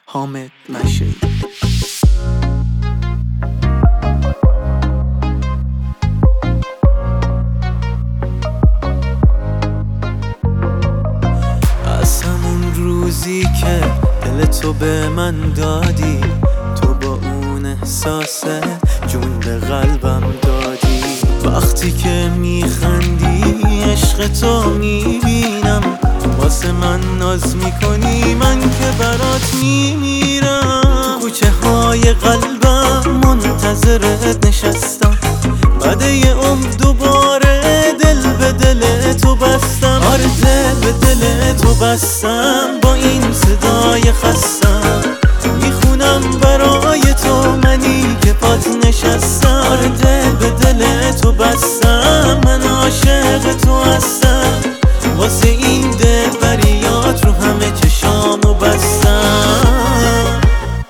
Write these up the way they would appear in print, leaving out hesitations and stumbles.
حامد مشهدی. از همون روزی که دل تو به من دادی، تو با اون احساس جون به قلبم دادی. وقتی که میخندی عشق تو میبینم، واسه من ناز میکنی من که برات میمیرم. تو کوچه های قلبم منتظرت نشستم، بعد یه عمر دوباره دل به دل تو بستم. آره دل به دل تو بستم، با این صدای خستم میخونم برای تو منی که پات نشستم. آره دل به دل تو بستم، من عاشق تو هستم، واسه این دل بریات رو همه چشامو بستم.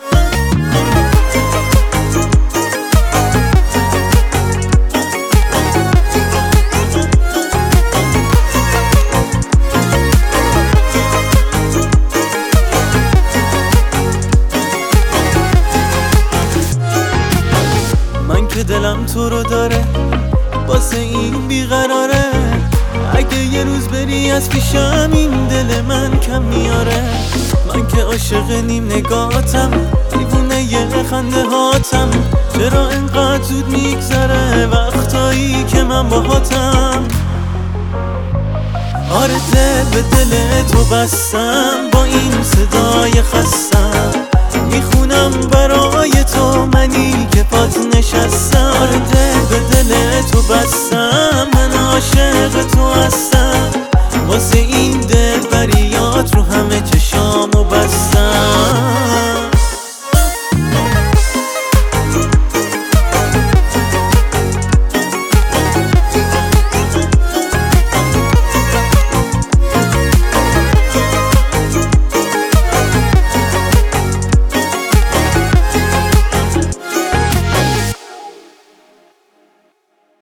من که دلم تو رو داره، واسه این بیقراره. اگه یه روز بری از پیشم این دل من کم میاره. من که عاشق نیم نگاهتم، دیوونه یه خنده هاتم. چرا انقدر زود میگذره وقتایی که من باهاتم؟ آره دل به دل تو بستم، با این صدای خستم میخونم برای تو منی که پات نشستم. آره دل به دل تو بستم،